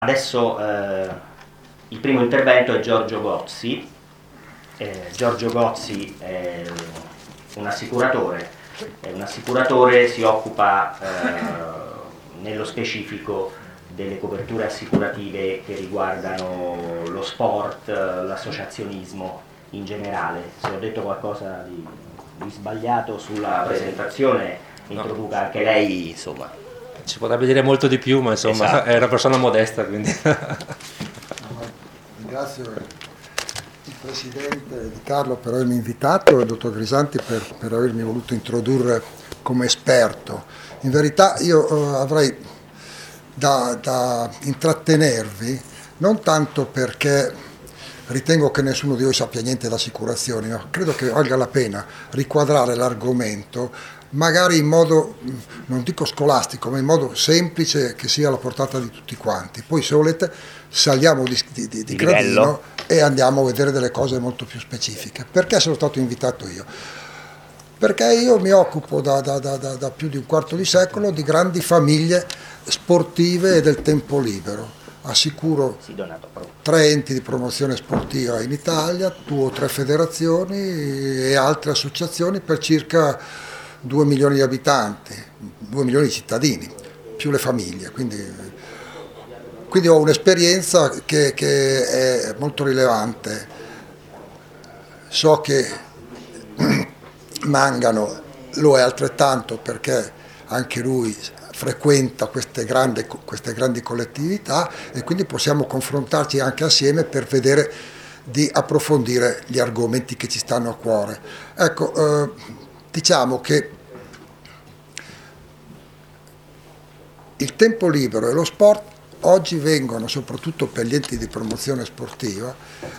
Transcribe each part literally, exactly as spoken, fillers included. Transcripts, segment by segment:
Adesso eh, il primo intervento è Giorgio Gozzi. Eh, Giorgio Gozzi è un assicuratore, è un assicuratore, si occupa eh, nello specifico delle coperture assicurative che riguardano lo sport, l'associazionismo in generale. Se ho detto qualcosa di, di sbagliato sulla presentazione, introduca anche lei, insomma. Ci potrebbe dire molto di più, ma insomma esatto. È una persona modesta, quindi. Ringrazio il Presidente Di Carlo per avermi invitato e il Dottor Grisanti per, per avermi voluto introdurre come esperto. In verità io eh, avrei da, da intrattenervi, non tanto perché ritengo che nessuno di voi sappia niente di assicurazioni, ma credo che valga la pena riquadrare l'argomento magari in modo, non dico scolastico, ma in modo semplice che sia alla portata di tutti quanti. Poi se volete saliamo di, di, di, di gradino e andiamo a vedere delle cose molto più specifiche. Perché sono stato invitato io? Perché io mi occupo da, da, da, da più di un quarto di secolo di grandi famiglie sportive e del tempo libero. Assicuro tre enti di promozione sportiva in Italia, due o tre federazioni e altre associazioni per circa due milioni di abitanti, due milioni di cittadini, più le famiglie, quindi, quindi ho un'esperienza che, che è molto rilevante. So che Mangano lo è altrettanto perché anche lui frequenta queste grandi, queste grandi collettività e quindi possiamo confrontarci anche assieme per vedere di approfondire gli argomenti che ci stanno a cuore. Ecco, eh, diciamo che il tempo libero e lo sport oggi vengono, soprattutto per gli enti di promozione sportiva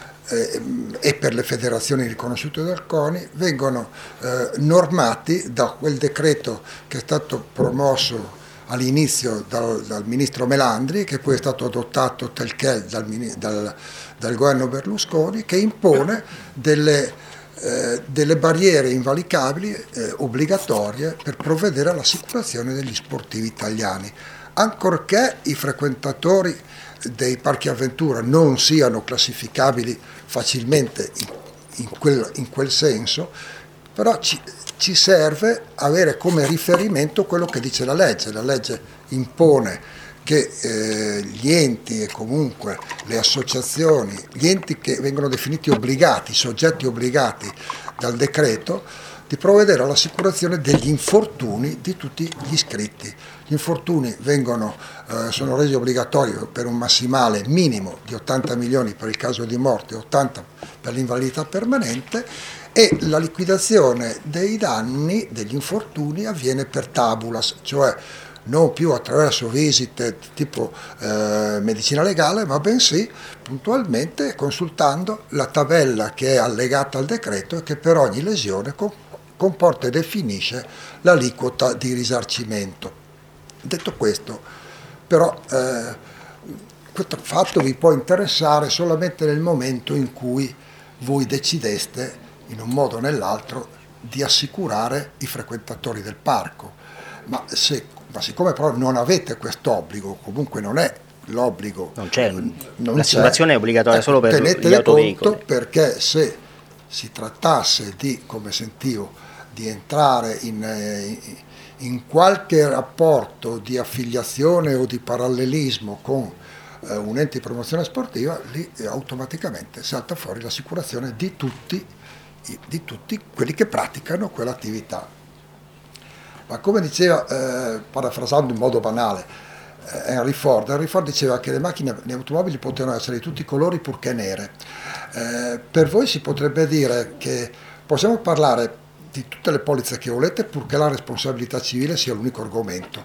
eh, e per le federazioni riconosciute dal CONI, vengono eh, normati da quel decreto che è stato promosso all'inizio dal, dal ministro Melandri, che poi è stato adottato tel quel dal, dal, dal governo Berlusconi, che impone delle Eh, delle barriere invalicabili eh, obbligatorie per provvedere all'assicurazione degli sportivi italiani, ancorché i frequentatori dei parchi avventura non siano classificabili facilmente in, in, quel, in quel senso, però ci, ci serve avere come riferimento quello che dice la legge. La legge impone che eh, gli enti e comunque le associazioni, gli enti che vengono definiti obbligati, soggetti obbligati dal decreto, di provvedere all'assicurazione degli infortuni di tutti gli iscritti. Gli infortuni vengono, eh, sono resi obbligatori per un massimale minimo di ottanta milioni per il caso di morte e ottanta per l'invalidità permanente, e la liquidazione dei danni, degli infortuni, avviene per tabulas, cioè non più attraverso visite tipo eh, medicina legale, ma bensì puntualmente consultando la tabella che è allegata al decreto e che per ogni lesione comporta e definisce l'aliquota di risarcimento. Detto questo, però eh, questo fatto vi può interessare solamente nel momento in cui voi decideste, in un modo o nell'altro, di assicurare i frequentatori del parco. Ma, se, ma siccome però non avete quest'obbligo, comunque non è l'obbligo, non c'è, non l'assicurazione c'è, è obbligatoria eh, solo per gli autoveicoli. Conto, perché se si trattasse di, come sentivo, di entrare in, in qualche rapporto di affiliazione o di parallelismo con eh, un ente di promozione sportiva, lì automaticamente salta fuori l'assicurazione di tutti, di tutti quelli che praticano quell'attività. Ma come diceva, eh, parafrasando in modo banale, eh, Henry Ford, Henry Ford diceva che le macchine, le automobili potevano essere di tutti i colori purché nere. Eh, per voi si potrebbe dire che possiamo parlare di tutte le polizze che volete purché la responsabilità civile sia l'unico argomento,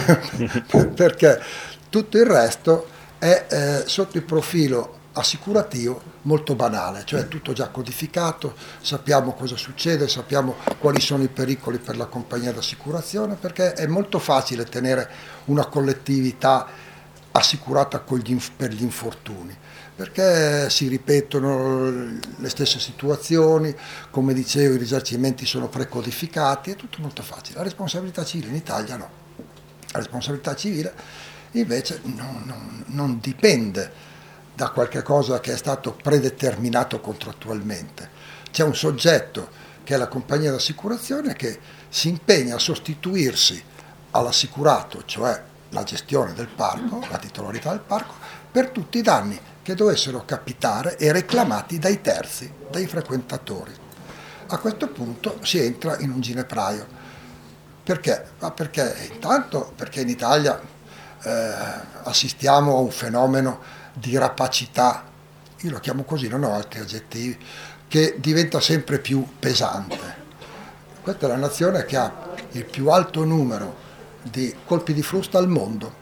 perché tutto il resto è eh, sotto il profilo assicurativo molto banale, cioè è tutto già codificato, sappiamo cosa succede, sappiamo quali sono i pericoli per la compagnia d'assicurazione, perché è molto facile tenere una collettività assicurata con gli, per gli infortuni, perché si ripetono le stesse situazioni, come dicevo i risarcimenti sono precodificati, è tutto molto facile. La responsabilità civile in Italia no. La responsabilità civile invece non, non, non dipende da qualche cosa che è stato predeterminato contrattualmente. C'è un soggetto che è la compagnia d'assicurazione che si impegna a sostituirsi all'assicurato, cioè la gestione del parco, la titolarità del parco, per tutti i danni che dovessero capitare e reclamati dai terzi, dai frequentatori. A questo punto si entra in un ginepraio. Perché? Ma perché intanto perché in Italia eh, assistiamo a un fenomeno di rapacità, io lo chiamo così, non ho altri aggettivi, che diventa sempre più pesante. Questa è la nazione che ha il più alto numero di colpi di frusta al mondo.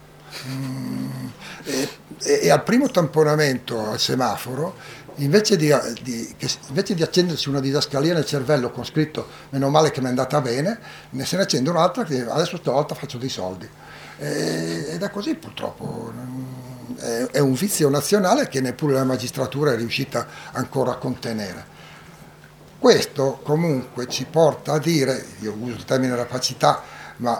Mm, e, e, e al primo tamponamento al semaforo, invece di, di, che, invece di accendersi una didascalia nel cervello con scritto meno male che mi è andata bene, ne se ne accende un'altra che adesso stavolta faccio dei soldi. E, ed è così purtroppo. È, è un vizio nazionale che neppure la magistratura è riuscita ancora a contenere. Questo comunque ci porta a dire, io uso il termine rapacità, ma,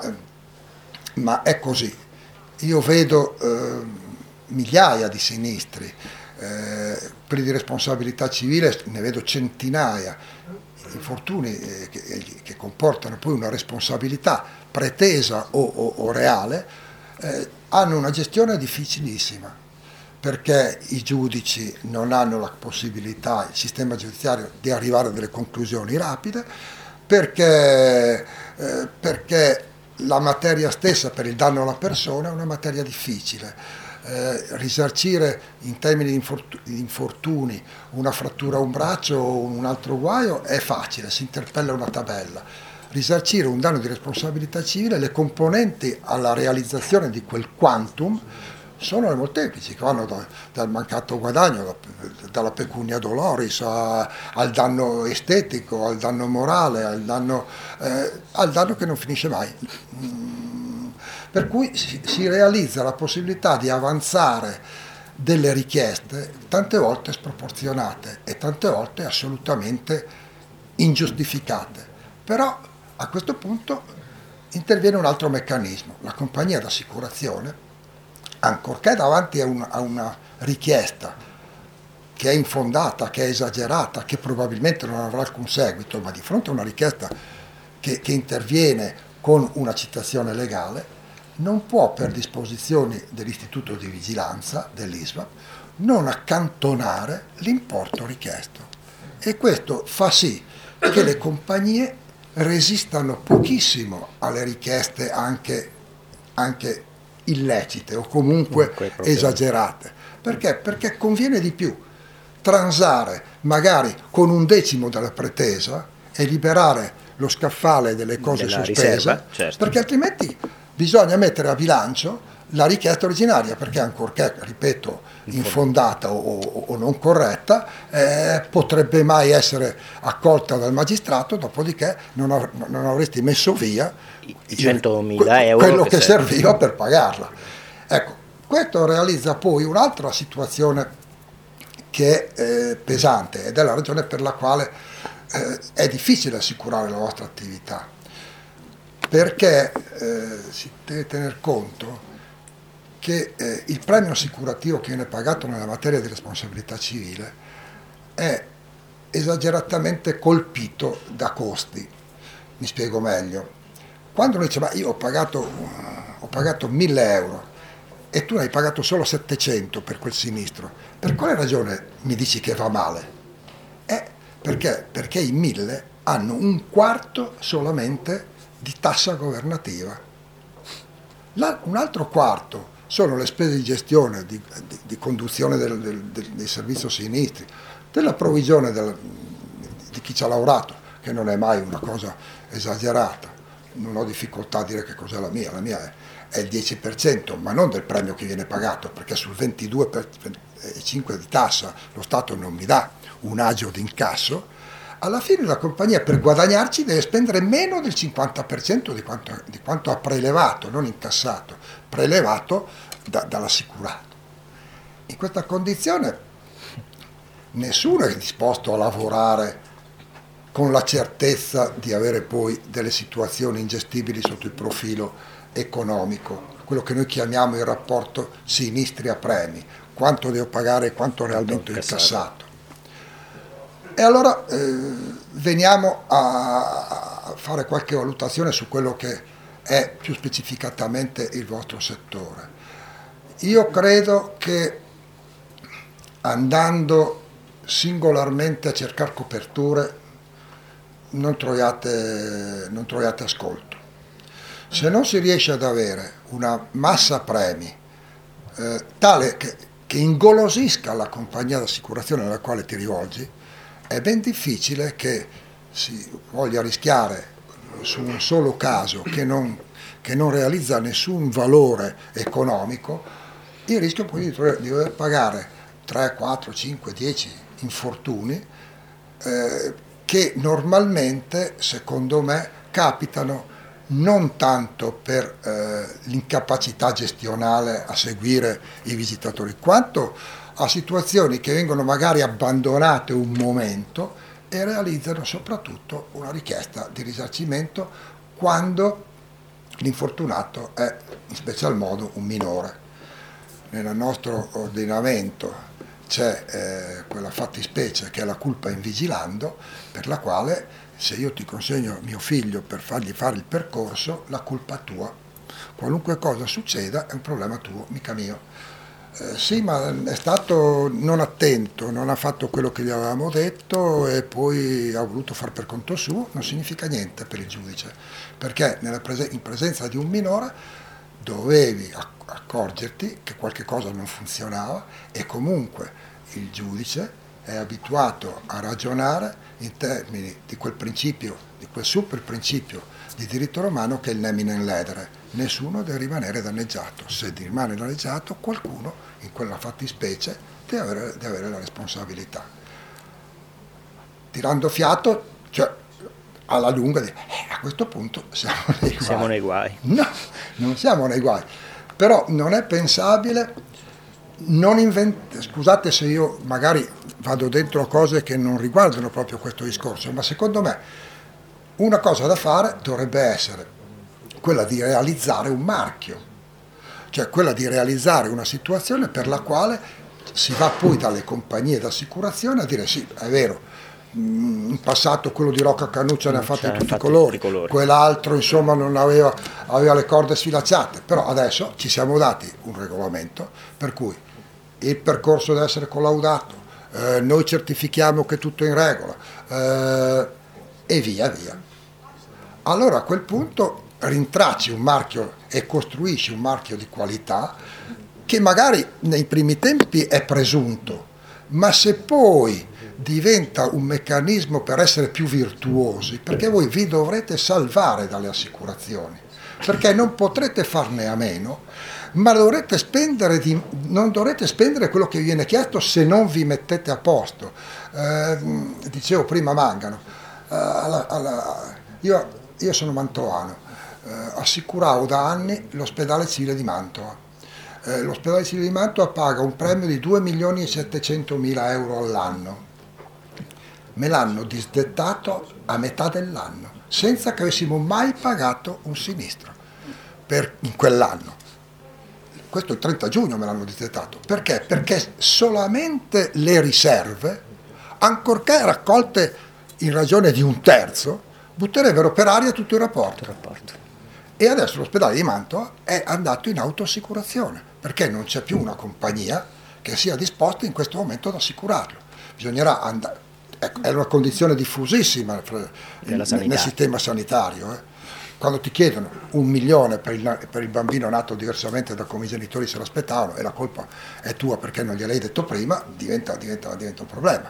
ma è così. Io vedo eh, migliaia di sinistri, eh, quelli di responsabilità civile ne vedo centinaia, infortuni eh, che, che comportano poi una responsabilità pretesa o, o, o reale, eh, hanno una gestione difficilissima, perché i giudici non hanno la possibilità, il sistema giudiziario, di arrivare a delle conclusioni rapide, perché, eh, perché la materia stessa per il danno alla persona è una materia difficile. Eh, risarcire in termini di infortuni, infortuni una frattura a un braccio o un altro guaio è facile, si interpella una tabella. Risarcire un danno di responsabilità civile, le componenti alla realizzazione di quel quantum sono le molteplici, che vanno da, dal mancato guadagno, da, dalla pecunia doloris a, al danno estetico, al danno morale, al danno, eh, al danno che non finisce mai. Mm, per cui si, si realizza la possibilità di avanzare delle richieste tante volte sproporzionate e tante volte assolutamente ingiustificate. Però a questo punto interviene un altro meccanismo, la compagnia d'assicurazione, ancorché davanti a una, a una richiesta che è infondata, che è esagerata, che probabilmente non avrà alcun seguito, ma di fronte a una richiesta che, che interviene con una citazione legale, non può, per disposizioni dell'Istituto di Vigilanza, dell'I S V A P, non accantonare l'importo richiesto. E questo fa sì che le compagnie resistano pochissimo alle richieste anche, anche illecite o comunque esagerate. Perché? Perché conviene di più transare magari con un decimo della pretesa e liberare lo scaffale delle cose della sospese, riserva, certo. Perché altrimenti bisogna mettere a bilancio la richiesta originaria, perché ancorché, ripeto, infondata o, o, o non corretta, eh, potrebbe mai essere accolta dal magistrato, dopodiché non, av- non avresti messo via i centomila euro quello che, che serviva per pagarla. Ecco, questo realizza poi un'altra situazione che è eh, pesante, ed è la ragione per la quale eh, è difficile assicurare la vostra attività, perché eh, si deve tener conto che eh, il premio assicurativo che viene pagato nella materia di responsabilità civile è esageratamente colpito da costi. Mi spiego meglio. Quando uno dice ma io ho pagato, ho pagato mille euro e tu ne hai pagato solo settecento per quel sinistro, per quale ragione mi dici che va male? Eh, perché? Perché i mille hanno un quarto solamente di tassa governativa. La, un altro quarto sono le spese di gestione, di, di, di conduzione del, del, del, dei servizi sinistri, della provvigione del, di chi ci ha lavorato, che non è mai una cosa esagerata. Non ho difficoltà a dire che cos'è la mia, la mia è, è il dieci per cento, ma non del premio che viene pagato, perché sul ventidue virgola cinque per cento di tassa lo Stato non mi dà un agio d'incasso. Alla fine la compagnia, per guadagnarci, deve spendere meno del cinquanta per cento di quanto, di quanto ha prelevato, non incassato, prelevato da, dall'assicurato. In questa condizione nessuno è disposto a lavorare con la certezza di avere poi delle situazioni ingestibili sotto il profilo economico. quello che noi chiamiamo il rapporto sinistri a premi, quanto devo pagare e quanto realmente ho incassato. E allora eh, veniamo a fare qualche valutazione su quello che è più specificatamente il vostro settore. Io credo che andando singolarmente a cercare coperture non troviate, non troviate ascolto. Se non si riesce ad avere una massa premi eh, tale che, che ingolosisca la compagnia d'assicurazione alla quale ti rivolgi, è ben difficile che si voglia rischiare su un solo caso che non, che non realizza nessun valore economico, il rischio poi di, di dover pagare tre, quattro, cinque, dieci infortuni eh, che normalmente, secondo me, capitano non tanto per eh, l'incapacità gestionale a seguire i visitatori, quanto a situazioni che vengono magari abbandonate un momento e realizzano soprattutto una richiesta di risarcimento quando l'infortunato è in special modo un minore. Nel nostro ordinamento c'è eh, quella fattispecie che è la culpa in vigilando, per la quale se io ti consegno mio figlio per fargli fare il percorso, la colpa è tua. Qualunque cosa succeda è un problema tuo, mica mio. Eh, sì, ma è stato non attento, non ha fatto quello che gli avevamo detto e poi ha voluto far per conto suo, non significa niente per il giudice, perché nella prese- in presenza di un minore dovevi accorgerti che qualche cosa non funzionava e comunque il giudice è abituato a ragionare in termini di quel principio, di quel super principio di diritto romano che è il nemine ledere. Nessuno deve rimanere danneggiato. Se rimane danneggiato, qualcuno in quella fattispecie deve avere, deve avere la responsabilità. Tirando fiato, cioè alla lunga, eh, a questo punto siamo nei guai. Siamo nei guai. No, non siamo nei guai. Però non è pensabile, non invent- scusate se io magari vado dentro a cose che non riguardano proprio questo discorso, ma secondo me una cosa da fare dovrebbe essere quella di realizzare un marchio, cioè quella di realizzare una situazione per la quale si va poi dalle compagnie d'assicurazione a dire sì, è vero, in passato quello di Rocca Cannuccia ne ha fatti di tutti i colori, colori, quell'altro insomma non aveva, aveva le corde sfilacciate, però adesso ci siamo dati un regolamento per cui il percorso deve essere collaudato, eh, noi certifichiamo che tutto è in regola eh, e via via. Allora a quel punto rintracci un marchio e costruisci un marchio di qualità che magari nei primi tempi è presunto, ma se poi diventa un meccanismo per essere più virtuosi, perché voi vi dovrete salvare dalle assicurazioni, perché non potrete farne a meno, ma dovrete spendere di, non dovrete spendere quello che vi viene chiesto se non vi mettete a posto. Eh, dicevo prima Mangano, eh, alla, alla, io, io sono mantovano, eh, assicuravo da anni l'ospedale civile di Mantova. Eh, l'ospedale civile di Mantova paga un premio di due milioni e settecentomila euro all'anno. Me l'hanno disdettato a metà dell'anno, senza che avessimo mai pagato un sinistro per, in quell'anno. Questo il trenta giugno me l'hanno disdettato. Perché? Perché solamente le riserve, ancorché raccolte in ragione di un terzo, butterebbero per aria tutto il rapporto. rapporto. E adesso l'ospedale di Mantova è andato in autoassicurazione, perché non c'è più una compagnia che sia disposta in questo momento ad assicurarlo. Bisognerà andare. È una condizione diffusissima nel sistema sanitario. Eh. Quando ti chiedono un milione per il, per il bambino nato diversamente da come i genitori se l'aspettavano e la colpa è tua perché non gliel'hai detto prima, diventa, diventa, diventa un problema.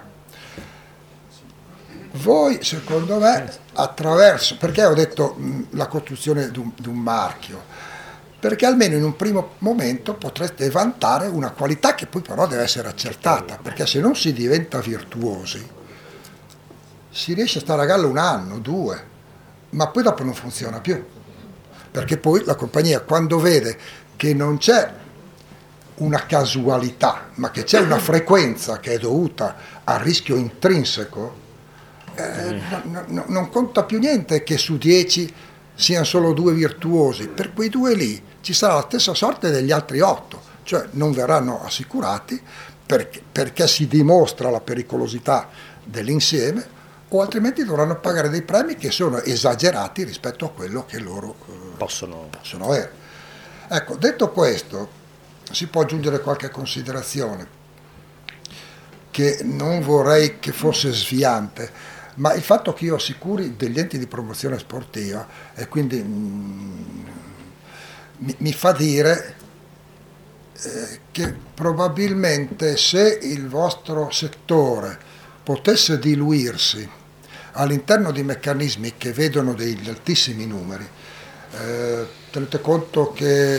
Voi, secondo me, attraverso, perché ho detto mh, la costruzione di un, di un marchio? Perché almeno in un primo momento potreste vantare una qualità che poi però deve essere accertata, perché se non si diventa virtuosi, si riesce a stare a galla un anno, due, ma poi dopo non funziona più, perché poi la compagnia quando vede che non c'è una casualità, ma che c'è una frequenza che è dovuta al rischio intrinseco, eh, no, non conta più niente che su dieci siano solo due virtuosi, per quei due lì ci sarà la stessa sorte degli altri otto, cioè non verranno assicurati perché, perché si dimostra la pericolosità dell'insieme, o altrimenti dovranno pagare dei premi che sono esagerati rispetto a quello che loro eh, possono... possono avere. Ecco, detto questo, si può aggiungere qualche considerazione che non vorrei che fosse sviante, ma il fatto che io assicuri degli enti di promozione sportiva e quindi mm, mi, mi fa dire eh, che probabilmente se il vostro settore potesse diluirsi all'interno di meccanismi che vedono degli altissimi numeri, eh, tenete conto che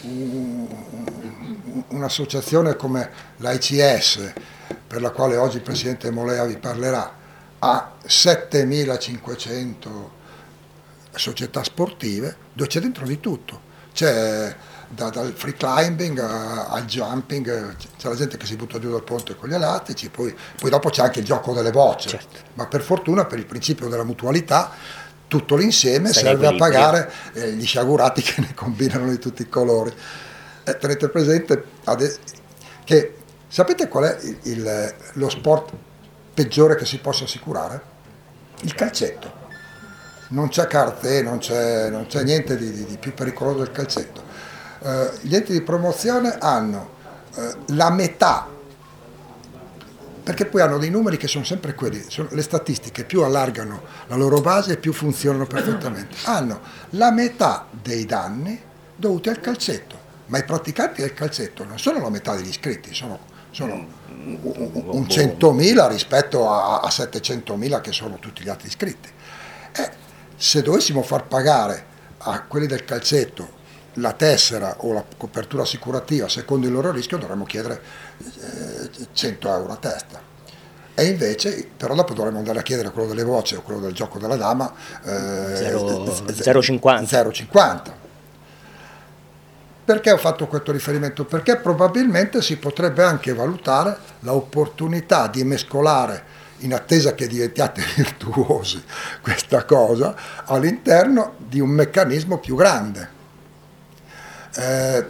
un, un'associazione come l'A I C S, per la quale oggi il Presidente Molea vi parlerà, ha settemilacinquecento società sportive, dove c'è dentro di tutto, c'è da, dal free climbing a, al jumping, c'è la gente che si butta giù dal ponte con gli elastici, poi, poi dopo c'è anche il gioco delle bocce, certo. Ma per fortuna, per il principio della mutualità, tutto l'insieme Sei serve a pagare eh, gli sciagurati che ne combinano di tutti i colori. Eh, tenete presente ade- che sapete qual è il, il, lo sport peggiore che si possa assicurare? Il calcetto. Non c'è carte, non c'è, non c'è niente di, di, di più pericoloso del calcetto. Uh, gli enti di promozione hanno uh, la metà, perché poi hanno dei numeri che sono sempre quelli, sono le statistiche, più allargano la loro base più funzionano perfettamente. Hanno la metà dei danni dovuti al calcetto, ma i praticanti del calcetto non sono la metà degli iscritti, sono, sono un centomila rispetto a, a settecentomila che sono tutti gli altri iscritti. E se dovessimo far pagare a quelli del calcetto la tessera o la copertura assicurativa secondo il loro rischio, dovremmo chiedere eh, cento euro a testa. E invece, però dopo dovremmo andare a chiedere a quello delle voci o quello del gioco della dama eh, zero virgola cinquanta. Perché ho fatto questo riferimento? Perché probabilmente si potrebbe anche valutare l'opportunità di mescolare, in attesa che diventiate virtuosi, questa cosa all'interno di un meccanismo più grande. Eh,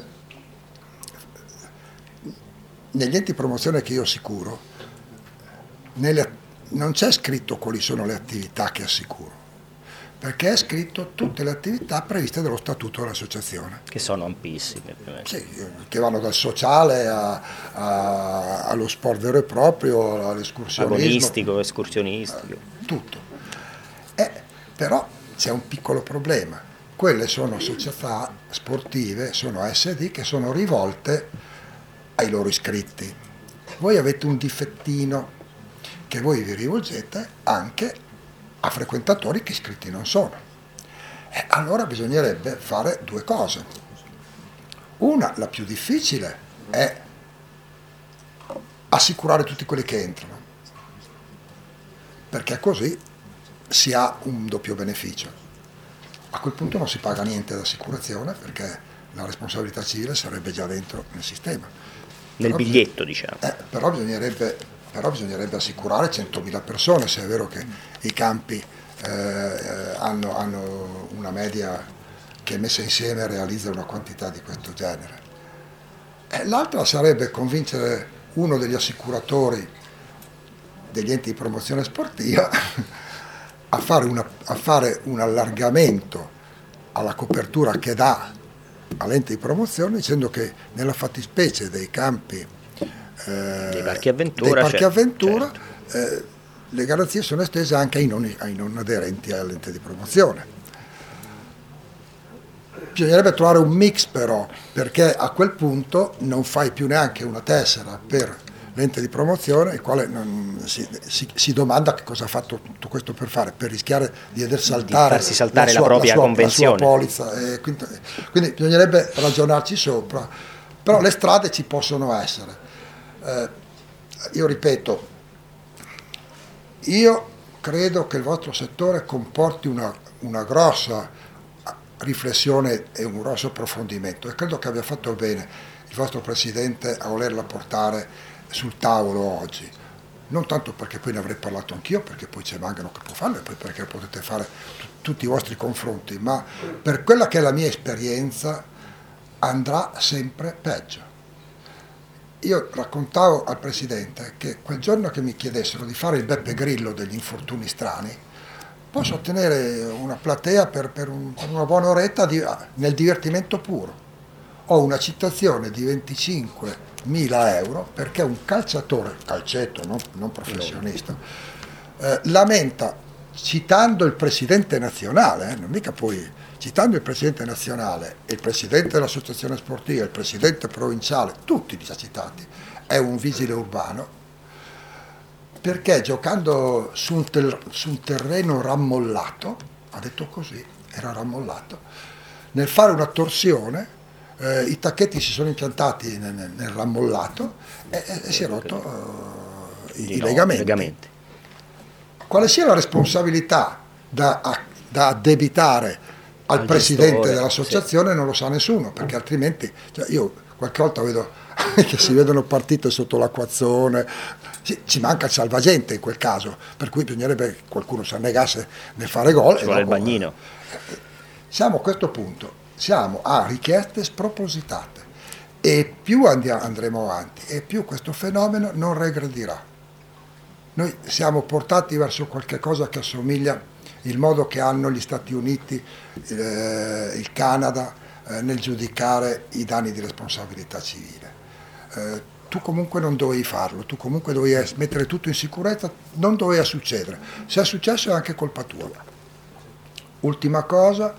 negli enti promozione che io assicuro nelle, non c'è scritto quali sono le attività che assicuro, perché è scritto tutte le attività previste dallo statuto dell'associazione, che sono ampissime, sì, che vanno dal sociale a, a, allo sport vero e proprio, all'escursionismo, agonistico, escursionistico, eh, tutto. Eh, però c'è un piccolo problema. Quelle sono società sportive, sono A S D che sono rivolte ai loro iscritti. Voi avete un difettino che voi vi rivolgete anche a frequentatori che iscritti non sono. E allora bisognerebbe fare due cose. Una, la più difficile, è assicurare tutti quelli che entrano, perché così si ha un doppio beneficio. A quel punto non si paga niente d'assicurazione perché la responsabilità civile sarebbe già dentro nel sistema. Nel però biglietto, diciamo. Eh, però, bisognerebbe, però bisognerebbe assicurare centomila persone, se è vero che i campi eh, hanno, hanno una media che messa insieme realizza una quantità di questo genere. E l'altra sarebbe convincere uno degli assicuratori degli enti di promozione sportiva A fare, una, a fare un allargamento alla copertura che dà all'ente di promozione, dicendo che nella fattispecie dei campi eh, dei parchi avventura, dei parchi certo, avventura certo. Eh, le garanzie sono estese anche ai non, ai non aderenti all'ente di promozione. Bisognerebbe trovare un mix però, perché a quel punto non fai più neanche una tessera per l'ente di promozione, il quale non, si, si, si domanda che cosa ha fatto tutto questo per fare, per rischiare di veder saltare, di farsi saltare la, la, sua, la propria la sua, convenzione. La sua polizza. E quindi, quindi bisognerebbe ragionarci sopra, però le strade ci possono essere. Eh, io ripeto, io credo che il vostro settore comporti una, una grossa riflessione e un grosso approfondimento, e credo che abbia fatto bene il vostro Presidente a volerla portare sul tavolo oggi, non tanto perché poi ne avrei parlato anch'io, perché poi c'è Mangano che può farlo e poi perché potete fare t- tutti i vostri confronti, ma per quella che è la mia esperienza andrà sempre peggio. Io raccontavo al Presidente che quel giorno che mi chiedessero di fare il Beppe Grillo degli infortuni strani, posso ottenere una platea per, per, un, per una buona oretta di, nel divertimento puro. Ho una citazione di venticinquemila euro perché un calciatore, calcetto, non, non professionista, eh, lamenta, citando il Presidente nazionale, eh, non mica poi... citando il Presidente nazionale, il Presidente dell'Associazione Sportiva, il Presidente provinciale, tutti già citati, è un vigile urbano, perché giocando su un, ter- su un terreno rammollato, ha detto così, era rammollato, nel fare una torsione, eh, i tacchetti si sono impiantati nel, nel rammollato e, e, e si è rotto eh, i, i no, legamenti. legamenti. Quale sia la responsabilità da, a, da addebitare al, al presidente gestore, dell'associazione, sì, non lo sa nessuno, perché altrimenti, cioè io qualche volta vedo che si vedono partite sotto l'acquazzone, sì, ci manca il salvagente in quel caso, per cui bisognerebbe che qualcuno si annegasse nel fare gol. Ci vuole il bagnino. Siamo a questo punto, siamo a richieste spropositate e più andiamo, andremo avanti e più questo fenomeno non regredirà. Noi siamo portati verso qualche cosa che assomiglia il modo che hanno gli Stati Uniti, eh, il Canada, eh, nel giudicare i danni di responsabilità civile. Eh, tu comunque non dovevi farlo, tu comunque dovevi mettere tutto in sicurezza, non doveva succedere. Se è successo è anche colpa tua. Ultima cosa,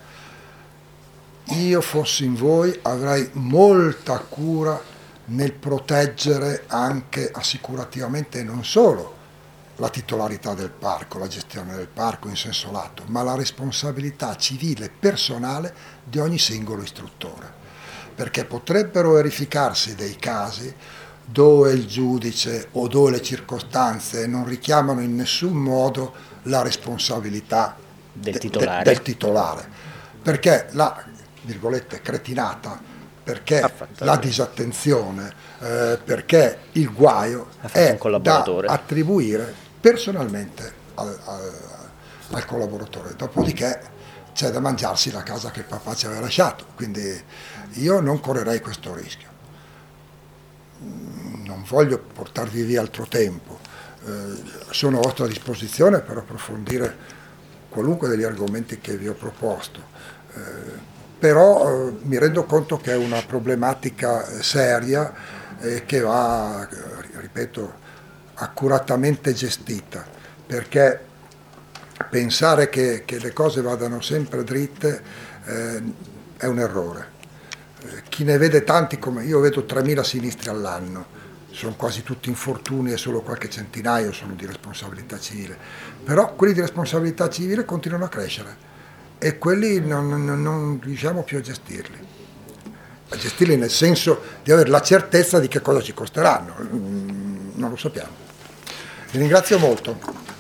io fossi in voi avrei molta cura nel proteggere anche assicurativamente non solo la titolarità del parco, la gestione del parco in senso lato, ma la responsabilità civile personale di ogni singolo istruttore, perché potrebbero verificarsi dei casi dove il giudice o dove le circostanze non richiamano in nessun modo la responsabilità del de, titolare. De, del titolare, perché la, virgolette, cretinata, perché la disattenzione, eh, perché il guaio è da attribuire personalmente al, al, al collaboratore, dopodiché c'è da mangiarsi la casa che il papà ci aveva lasciato, quindi io non correrei questo rischio. Non voglio portarvi via altro tempo, eh, sono a vostra disposizione per approfondire qualunque degli argomenti che vi ho proposto, eh, però eh, mi rendo conto che è una problematica seria e che va, ripeto, accuratamente gestita, perché pensare che, che le cose vadano sempre dritte eh, è un errore. Eh, chi ne vede tanti, come io vedo tremila sinistri all'anno, sono quasi tutti infortuni e solo qualche centinaio sono di responsabilità civile, però quelli di responsabilità civile continuano a crescere e quelli non, non, non riusciamo più a gestirli. A gestirli nel senso di avere la certezza di che cosa ci costeranno, non lo sappiamo. Vi ringrazio molto.